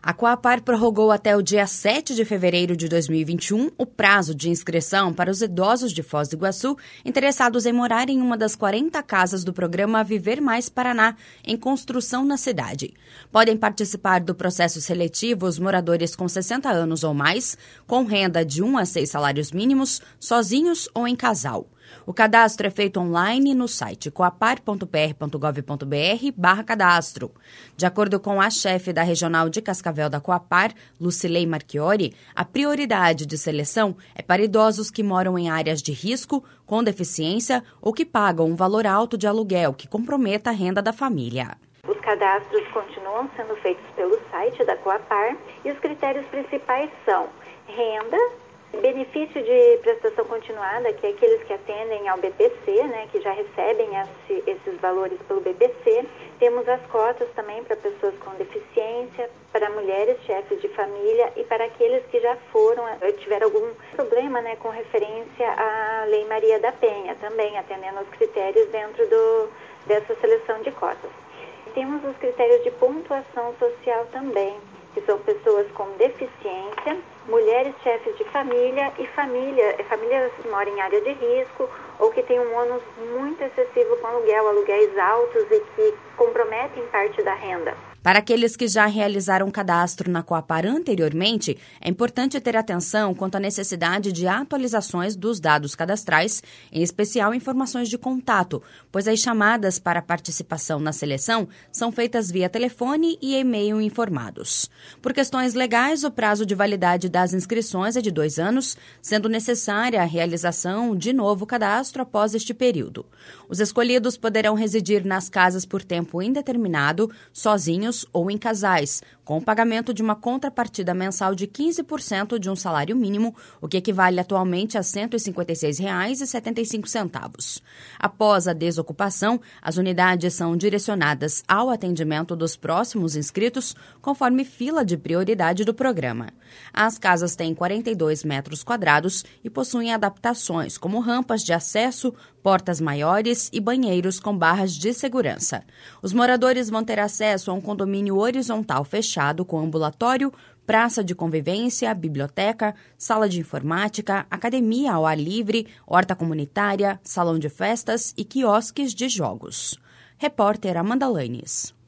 A Coapar prorrogou até o dia 7 de fevereiro de 2021 o prazo de inscrição para os idosos de Foz do Iguaçu interessados em morar em uma das 40 casas do programa Viver Mais Paraná, em construção na cidade. Podem participar do processo seletivo os moradores com 60 anos ou mais, com renda de 1 a 6 salários mínimos, sozinhos ou em casal. O cadastro é feito online no site coapar.pr.gov.br/cadastro. De acordo com a chefe da Regional de Cascavel da Coapar, Lucilei Marchiori, a prioridade de seleção é para idosos que moram em áreas de risco, com deficiência ou que pagam um valor alto de aluguel que comprometa a renda da família. Os cadastros continuam sendo feitos pelo site da Coapar e os critérios principais são renda, benefício de prestação continuada, que é aqueles que atendem ao BPC, que já recebem esses valores pelo BPC. Temos as cotas também para pessoas com deficiência, para mulheres chefes de família e para aqueles que já tiveram algum problema com referência à Lei Maria da Penha, também atendendo aos critérios dentro dessa seleção de cotas. Temos os critérios de pontuação social também, que são pessoas com deficiência, mulheres chefes de família e famílias que moram em área de risco ou que têm um ônus muito excessivo com aluguéis altos e que comprometem parte da renda. Para aqueles que já realizaram cadastro na Coapar anteriormente, é importante ter atenção quanto à necessidade de atualizações dos dados cadastrais, em especial informações de contato, pois as chamadas para participação na seleção são feitas via telefone e e-mail informados. Por questões legais, o prazo de validade das inscrições é de 2 anos, sendo necessária a realização de novo cadastro após este período. Os escolhidos poderão residir nas casas por tempo indeterminado, sozinhos ou em casais, com o pagamento de uma contrapartida mensal de 15% de um salário mínimo, o que equivale atualmente a R$ 156,75. Após a desocupação, as unidades são direcionadas ao atendimento dos próximos inscritos, conforme fila de prioridade do programa. As casas têm 42 metros quadrados e possuem adaptações, como rampas de acesso, portas maiores e banheiros com barras de segurança. Os moradores vão ter acesso a um condomínio horizontal fechado com ambulatório, praça de convivência, biblioteca, sala de informática, academia ao ar livre, horta comunitária, salão de festas e quiosques de jogos. Repórter Amanda Lanes.